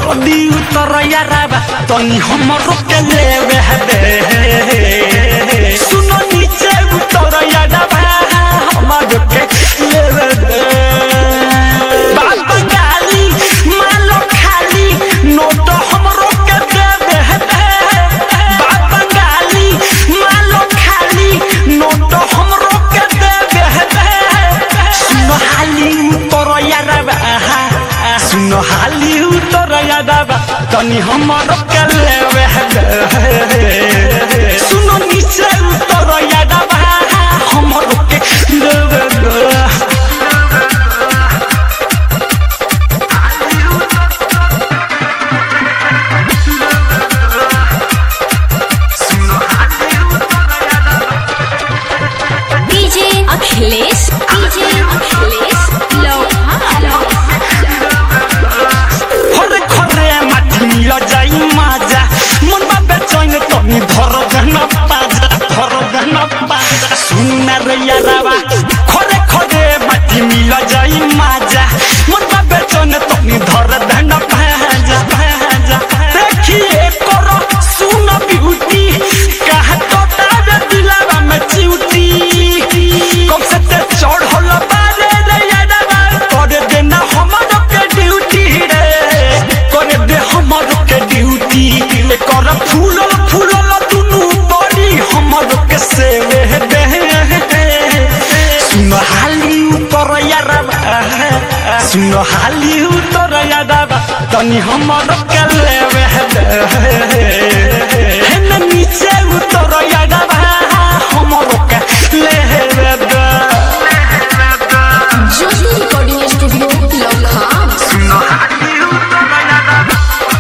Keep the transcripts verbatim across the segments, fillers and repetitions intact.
जल्दी उतर याराबा तनी हमरो के लेवे दे सुनो नीचे उतर याराबा हमरो के लेवे दे बाबा गाली मालो खाली नोट हमरो के देवे दे बाबा गाली मालो खाली नोट हमरो के देवे दे सुनो हाली उतर याराबा सुनो हाली उतर याराबा तनी हमरो के लेवे दे सुनो नीचे उतर याराबा हमरो के लेवे दे डीजे अखिलेश डीजे अखिलेश लो हरे खरे माटी मिल जाई माजा मन बाबे चैन तनी धर गना पाजा धर गना पाजा सुनना रे याराबा खरे खरे माटी मिल जाई माजा मन बाबे चैन तनी धर गना पाजा पाजा देखिए करो सुन ब्यूटी कहा तो तारे दिलवा में चिउटी कब से ते चढ़ल बारे रे याराबा कर देना हमरो के ड्यूटी रे कर दे हमरो के ड्यूटी कर फूलल फूलल दुनु बड़ी हमरो के सेवे दे सुनो हाली उतर याराबा सुनो हाली उतर याराबा तनी हमरो के लेवे दे हेन नीचे उतर याराबा हमरो के लेवे दे ज्योति रिकॉर्डिंग स्टूडियो लखन सुनो हाली उतर याराबा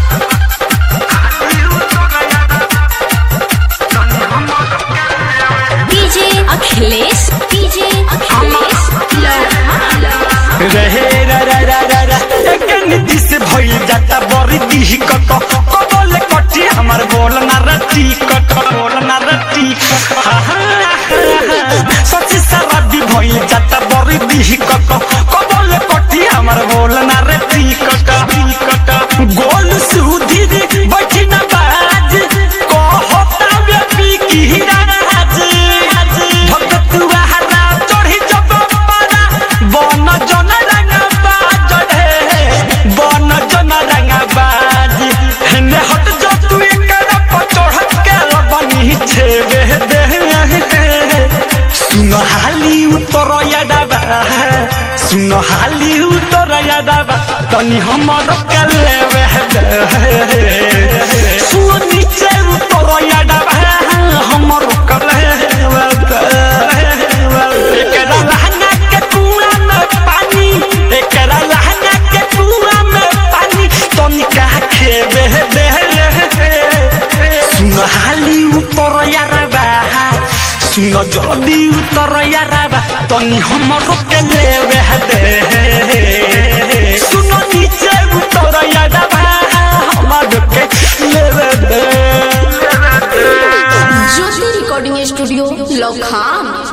हाली उतर याराबा तनी हमरो के डीजे अखिलेश डीजे अखिलेश लो रहे रा रा रा रा रा एक नीति से भइल जाता बड़ी दिह कट कबल कटी हमर बोल ना रटी कट बोल ना रटी सच सारा भी भइल जाता बड़ी दिह कट कबल कटी हमर बोल ना रटी कट कट गोल सुधी बैठी ना बाज कहता व्यक्ति की राज भगत हरा चढ़ी जब पारा बन जन रंगा बाज रे बन जन रंगा बाज हेने हट जा तू एकरा पर चढ़ के बनी छेवे दे सुनो हाली उतर याराबा सुनो हाली उतर याराबा तनी हमरो के लेवे दे सुनो नीचे उतर याराबा हमरो के लेवे दे एकरा लहंगा के कुआं में पानी एकरा लहंगा के कुआं में पानी तनी का खेवे दे सुनो हाली उतर याराबा सुनो जल्दी उतर याराबा तनी हमरो के लेवे दे सुनो नीचे उतर याराबा हमरो के लेवे दे ज्योति रिकॉर्डिंग स्टूडियो लखन।